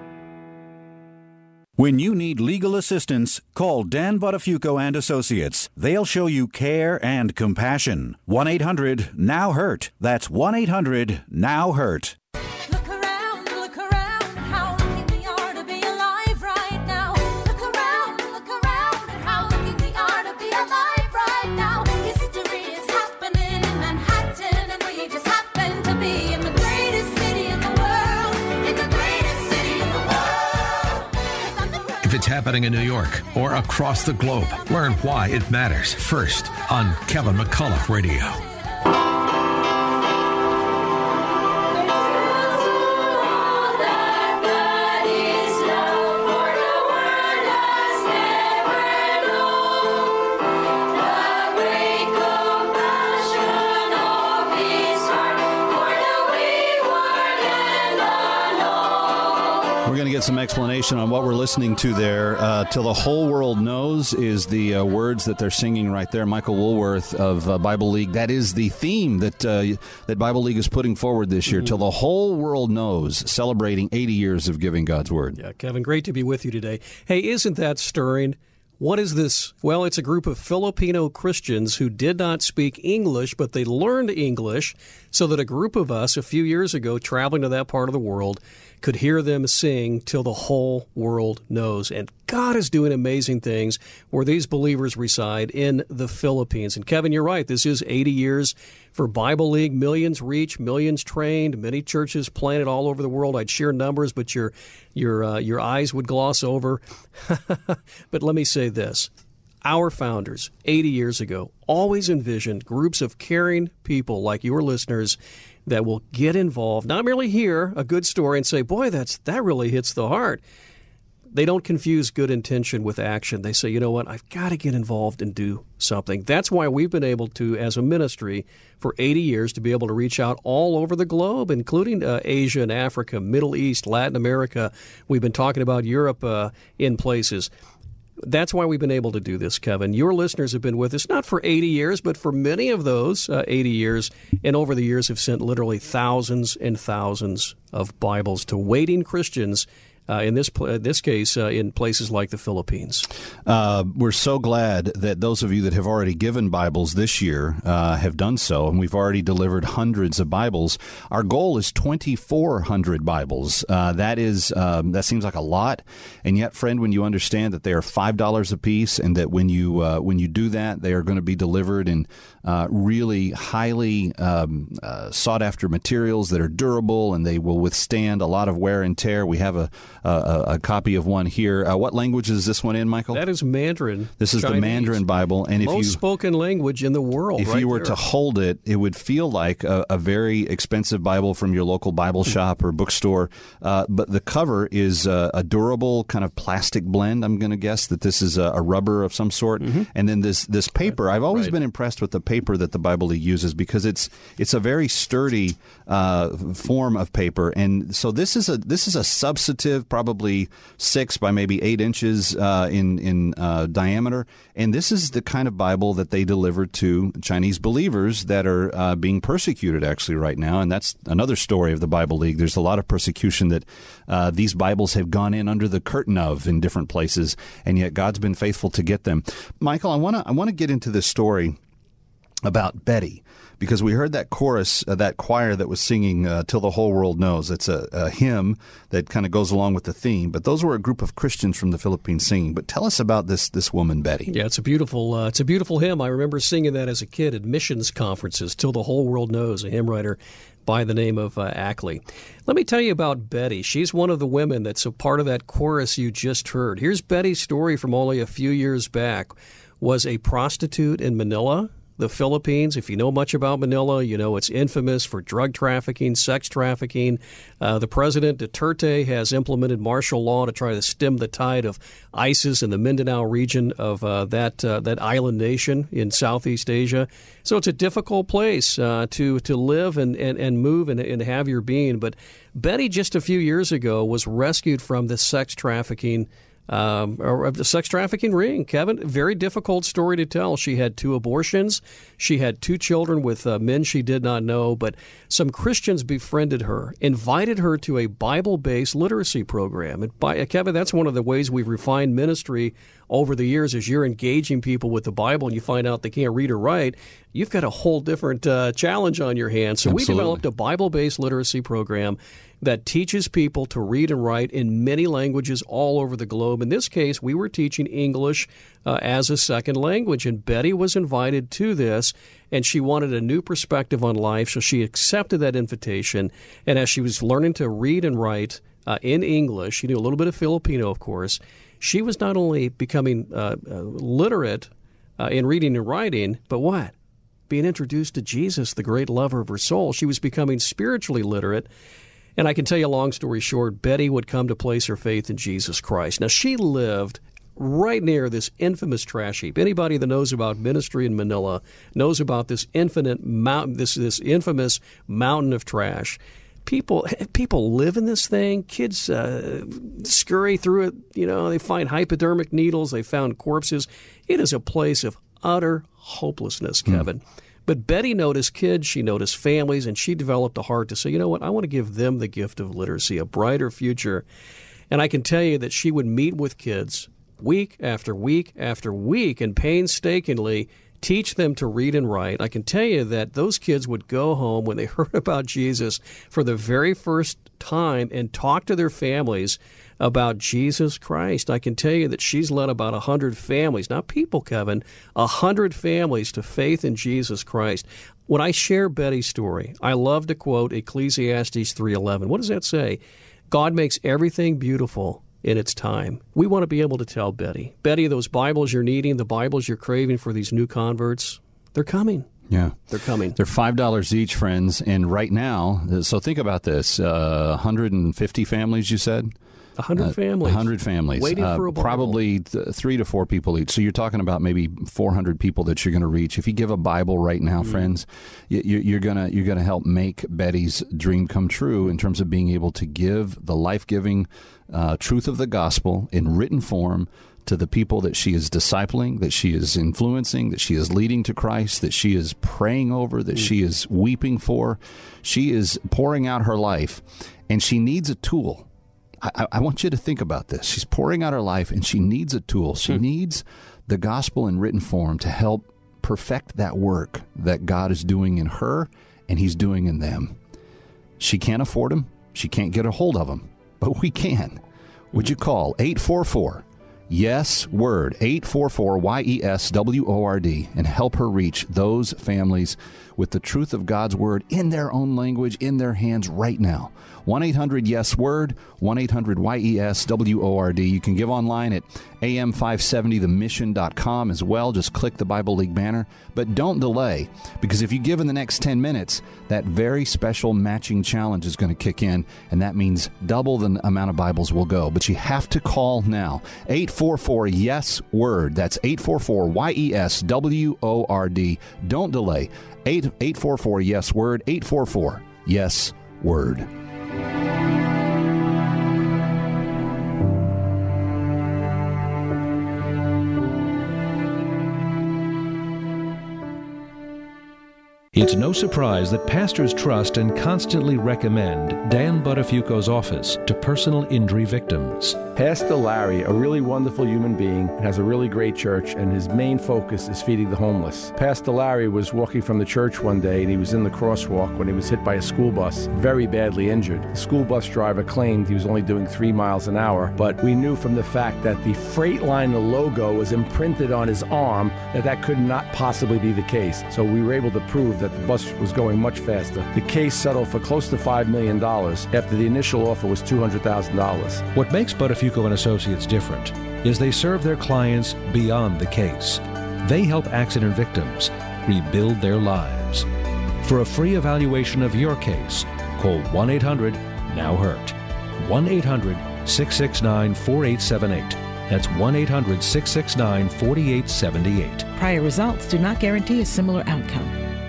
When you need legal assistance, call Dan Buttafuoco and Associates. They'll show you care and compassion. one eight hundred now hurt. That's one eight hundred now hurt. Look around, look around at how lucky we are to be alive right now. Look around, look around at how lucky we are to be alive right now. History is happening in Manhattan, and we just happen to be in the greatest city in the world. In the greatest city in the world. If it's happening in New York or across the globe, learn why it matters first on Kevin McCullough Radio. We're going to get some explanation on what we're listening to there. Uh, Till the Whole World Knows is the uh, words that they're singing right there. Michael Woolworth of uh, Bible League. That is the theme that uh, that Bible League is putting forward this year. Mm-hmm. Till the Whole World Knows, celebrating eighty years of giving God's Word. Yeah, Kevin, great to be with you today. Hey, isn't that stirring? What is this? Well, it's a group of Filipino Christians who did not speak English, but they learned English so that a group of us a few years ago traveling to that part of the world could hear them sing till the whole world knows. And God is doing amazing things where these believers reside in the Philippines. And Kevin, you're right. This is eighty years for Bible League. Millions reached, millions trained, many churches planted all over the world. I'd share numbers, but your your uh, your eyes would gloss over. But let me say this. Our founders, eighty years ago, always envisioned groups of caring people like your listeners that will get involved, not merely hear a good story and say, boy, that's that really hits the heart. They don't confuse good intention with action. They say, you know what, I've got to get involved and do something. That's why we've been able to, as a ministry, for eighty years, to be able to reach out all over the globe, including uh, Asia and Africa, Middle East, Latin America. We've been talking about Europe uh, in places. That's why we've been able to do this, Kevin. Your listeners have been with us, not for eighty years, but for many of those uh, eighty years, and over the years have sent literally thousands and thousands of Bibles to waiting Christians, uh, in this pl- this case, uh, in places like the Philippines. Uh, we're so glad that those of you that have already given Bibles this year uh, have done so, and we've already delivered hundreds of Bibles. Our goal is twenty-four hundred Bibles. Uh, that is um, that seems like a lot, and yet, friend, when you understand that they are five dollars a piece, and that when you uh, when you do that, they are going to be delivered in uh, really highly um, uh, sought after materials that are durable, and they will withstand a lot of wear and tear. We have a a, a copy of one here. Uh, what language is this one in, Michael? That is Mandarin. This is Chinese. the Mandarin Bible, and if Most you spoken language in the world. If right you were there. to hold it, it would feel like a, a very expensive Bible from your local Bible shop or bookstore. Uh, but the cover is uh, a durable kind of plastic blend. I'm going to guess that this is a, a rubber of some sort. Mm-hmm. And then this this paper. I've always right. been impressed with the paper that the Bible League uses because it's it's a very sturdy uh, form of paper. And so this is a this is a substantive, probably six by maybe eight inches uh, in in uh, diameter. And this is the kind of Bible that they deliver to Chinese believers that are uh, being persecuted actually right now. And that's another story of the Bible League. There's a lot of persecution that uh, these Bibles have gone in under the curtain of in different places, and yet God's been faithful to get them. Michael, I want to I want to get into this story about Betty, because we heard that chorus, uh, that choir that was singing uh, Till the Whole World Knows. It's a, a hymn that kind of goes along with the theme, but those were a group of Christians from the Philippines singing. But tell us about this this woman, Betty. Yeah, it's a beautiful uh, it's a beautiful hymn. I remember singing that as a kid at missions conferences, Till the Whole World Knows, a hymn writer by the name of uh, Ackley. Let me tell you about Betty. She's one of the women that's a part of that chorus you just heard. Here's Betty's story from only a few years back. Was a prostitute in Manila, the Philippines. If you know much about Manila, you know it's infamous for drug trafficking, sex trafficking. Uh, the president, Duterte, has implemented martial law to try to stem the tide of ISIS in the Mindanao region of uh, that uh, that island nation in Southeast Asia. So it's a difficult place uh, to to live and, and, and move and, and have your being. But Betty, just a few years ago, was rescued from the sex trafficking Um, or the sex trafficking ring. Kevin, very difficult story to tell. She had two abortions. She had two children with uh, men she did not know, but some Christians befriended her, invited her to a Bible-based literacy program. And by, uh, Kevin, that's one of the ways we've refined ministry over the years. As you're engaging people with the Bible and you find out they can't read or write, you've got a whole different uh, challenge on your hands. So Absolutely. we developed a Bible-based literacy program that teaches people to read and write in many languages all over the globe. In this case, we were teaching English uh, as a second language, and Betty was invited to this, and she wanted a new perspective on life, so she accepted that invitation. And as she was learning to read and write uh, in English, she knew a little bit of Filipino, of course, she was not only becoming uh, uh, literate uh, in reading and writing, but what? Being introduced to Jesus, the great lover of her soul. She was becoming spiritually literate. And I can tell you a long story short, Betty would come to place her faith in Jesus Christ. Now, she lived right near this infamous trash heap. Anybody that knows about ministry in Manila knows about this infinite mountain, this this infamous mountain of trash. People people live in this thing. Kids uh, scurry through it. You know, they find hypodermic needles. They found corpses. It is a place of utter hopelessness, Kevin. Mm. But Betty noticed kids, she noticed families, and she developed a heart to say, you know what, I want to give them the gift of literacy, a brighter future. And I can tell you that she would meet with kids week after week after week and painstakingly teach them to read and write, I can tell you that those kids would go home when they heard about Jesus for the very first time and talk to their families about Jesus Christ. I can tell you that she's led about one hundred families, not people, Kevin, one hundred families to faith in Jesus Christ. When I share Betty's story, I love to quote Ecclesiastes three eleven. What does that say? God makes everything beautiful in its time. We want to be able to tell Betty, Betty, those Bibles you're needing, the Bibles you're craving for these new converts, they're coming. Yeah. They're coming. They're five dollars each, friends. And right now, so think about this, uh, one hundred fifty families, you said? one hundred uh, families. one hundred families. Waiting uh, for a Bible. Probably th- three to four people each. So you're talking about maybe four hundred people that you're going to reach. If you give a Bible right now, mm-hmm. friends, you, you're going to you're going to help make Betty's dream come true in terms of being able to give the life-giving uh, truth of the gospel in written form to the people that she is discipling, that she is influencing, that she is leading to Christ, that she is praying over, that mm-hmm. she is weeping for. She is pouring out her life, and she needs a tool. I, I want you to think about this. She's pouring out her life, and she needs a tool. She hmm. needs the gospel in written form to help perfect that work that God is doing in her and he's doing in them. She can't afford them. She can't get a hold of them, but we can. Would you call eight four four, YES, WORD, eight four four, Y E S W O R D, and help her reach those families with the truth of God's word in their own language, in their hands right now. one eight hundred yes word, one eight hundred Y E S W O R D. You can give online at A M five seventy the mission dot com as well. Just click the Bible League banner. But don't delay, because if you give in the next ten minutes, that very special matching challenge is going to kick in, and that means double the amount of Bibles will go. But you have to call now. eight four four yes word. That's eight four four Y E S W O R D. Don't delay. eight four four yes word, eight four four yes word. It's no surprise that pastors trust and constantly recommend Dan Buttafuoco's office to personal injury victims. Pastor Larry, a really wonderful human being, has a really great church, and his main focus is feeding the homeless. Pastor Larry was walking from the church one day, and he was in the crosswalk when he was hit by a school bus, very badly injured. The school bus driver claimed he was only doing three miles an hour, but we knew from the fact that the Freightliner logo was imprinted on his arm that that could not possibly be the case. So we were able to prove that the bus was going much faster. The case settled for close to five million dollars after the initial offer was two hundred thousand dollars. What makes Buttafuoco and Associates different is they serve their clients beyond the case. They help accident victims rebuild their lives. For a free evaluation of your case, call one eight hundred now hurt. one eight hundred six six nine four eight seven eight. That's one eight hundred six six nine four eight seven eight. Prior results do not guarantee a similar outcome.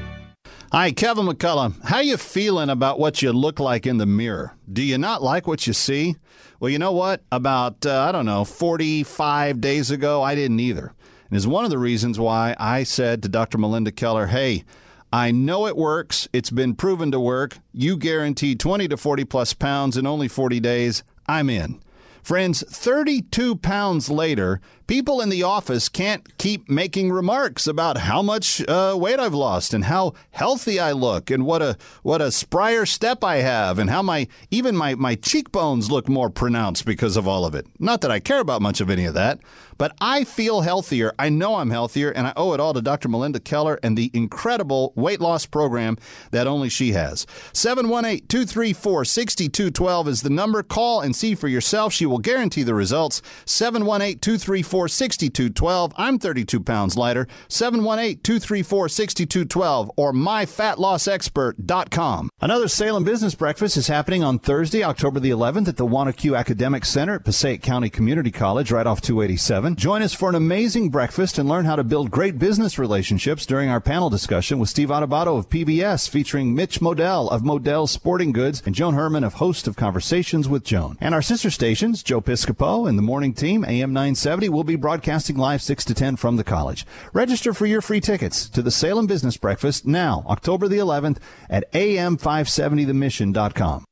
Hi, Kevin McCullough. How you feeling about what you look like in the mirror? Do you not like what you see? Well, you know what? About, uh, I don't know, forty-five days ago, I didn't either. And it's one of the reasons why I said to Doctor Melinda Keller, hey, I know it works. It's been proven to work. You guarantee twenty to forty plus pounds in only forty days. I'm in. Friends, thirty-two pounds later, people in the office can't keep making remarks about how much uh, weight I've lost and how healthy I look and what a what a sprier step I have and how my even my, my cheekbones look more pronounced because of all of it. Not that I care about much of any of that, but I feel healthier. I know I'm healthier, and I owe it all to Doctor Melinda Keller and the incredible weight loss program that only she has. seven one eight, two three four, six two one two is the number. Call and see for yourself. She will guarantee the results. seven one eight, two three four, six two one two. I'm thirty-two pounds lighter. seven one eight, two three four, six two one two or my fat loss expert dot com. Another Salem Business Breakfast is happening on Thursday, October the eleventh at the Wanacue Academic Center at Passaic County Community College, right off two eighty-seven. Join us for an amazing breakfast and learn how to build great business relationships during our panel discussion with Steve Adubato of P B S, featuring Mitch Modell of Modell Sporting Goods and Joan Herman of Host of Conversations with Joan. And our sister stations, Joe Piscopo and the morning team, A M nine seventy, will be broadcasting live six to ten from the college. Register for your free tickets to the Salem Business Breakfast now, October the eleventh, at A M five seventy the mission dot com.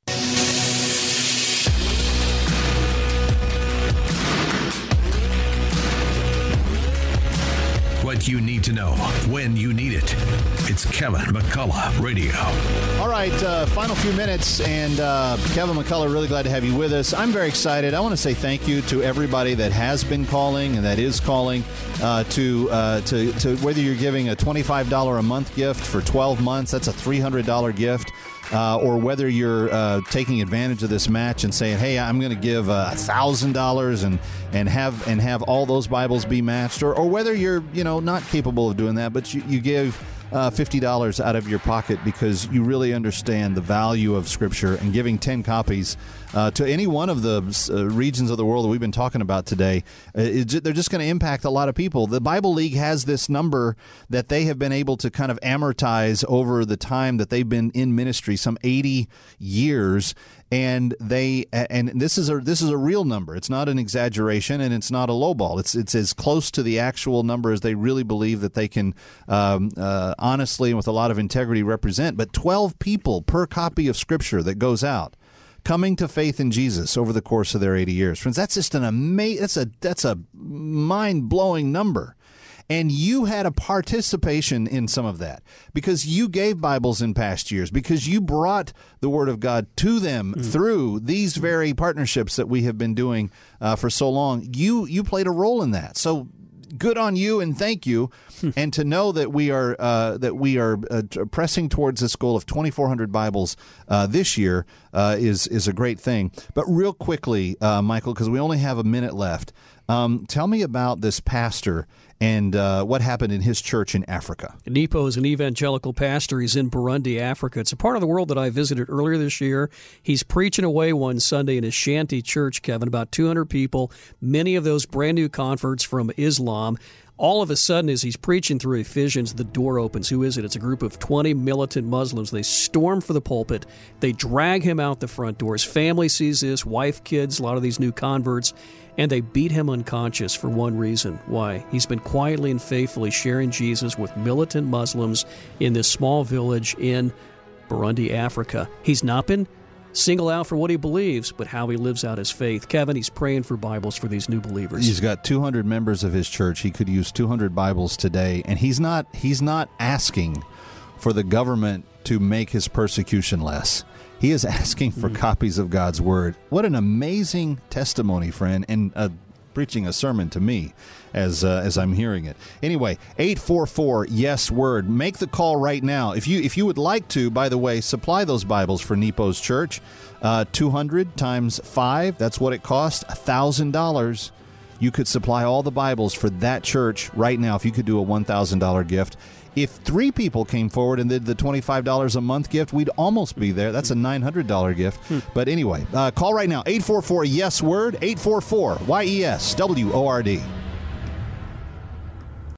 what you need to know when you need it. It's Kevin McCullough Radio. All right, uh, final few minutes, and uh, Kevin McCullough, really glad to have you with us. I'm very excited. I want to say thank you to everybody that has been calling and that is calling uh, to, uh, to, to whether you're giving a twenty-five dollars a month gift for twelve months, that's a three hundred dollars gift. Uh, or whether you're uh, taking advantage of this match and saying, "Hey, I'm going to give a uh, thousand dollars and and have and have all those Bibles be matched," or, or whether you're you know not capable of doing that, but you, you give uh, fifty dollars out of your pocket because you really understand the value of Scripture, and giving ten copies uh, to any one of the uh, regions of the world that we've been talking about today, uh, it, they're just going to impact a lot of people. The Bible League has this number that they have been able to kind of amortize over the time that they've been in ministry, some eighty years, and they and this is a this is a real number. It's not an exaggeration, and it's not a lowball. It's it's as close to the actual number as they really believe that they can um, uh, honestly and with a lot of integrity represent. But twelve people per copy of Scripture that goes out, coming to faith in Jesus over the course of their eighty years. Friends, that's just an amazing, that's a, that's a mind-blowing number. And you had a participation in some of that because you gave Bibles in past years, because you brought the Word of God to them mm. through these very partnerships that we have been doing uh, for so long. You you played a role in that. So good on you, and thank you. And to know that we are uh, that we are uh, pressing towards this goal of twenty-four hundred Bibles uh, this year uh, is is a great thing. But real quickly, uh, Michael, because we only have a minute left, um, tell me about this pastor and uh, what happened in his church in Africa. Nepo is an evangelical pastor. He's in Burundi, Africa. It's a part of the world that I visited earlier this year. He's preaching away one Sunday in his shanty church, Kevin, about two hundred people, many of those brand new converts from Islam. All of a sudden, as he's preaching through Ephesians, the door opens. Who is it? It's a group of twenty militant Muslims. They storm for the pulpit. They drag him out the front door. His family sees this, wife, kids, a lot of these new converts, and they beat him unconscious for one reason. Why? He's been quietly and faithfully sharing Jesus with militant Muslims in this small village in Burundi, Africa. He's not been singled out for what he believes, but how he lives out his faith. Kevin, he's praying for Bibles for these new believers. He's got two hundred members of his church. He could use two hundred Bibles today, and he's not he's not asking for the government to make his persecution less. He is asking for mm. copies of God's Word. What an amazing testimony, friend, and uh, preaching a sermon to me as uh, as I'm hearing it. Anyway, eight four four, yes, word. Make the call right now. If you if you would like to, by the way, supply those Bibles for Nepo's church. Uh, two hundred times five, that's what it costs, one thousand dollars. You could supply all the Bibles for that church right now if you could do a one thousand dollars gift. If three people came forward and did the twenty-five dollars a month gift, we'd almost be there. That's a nine hundred dollars gift. Hmm. But anyway, uh, call right now, eight four four, yes, word, eight four four, Y E S, W O R D.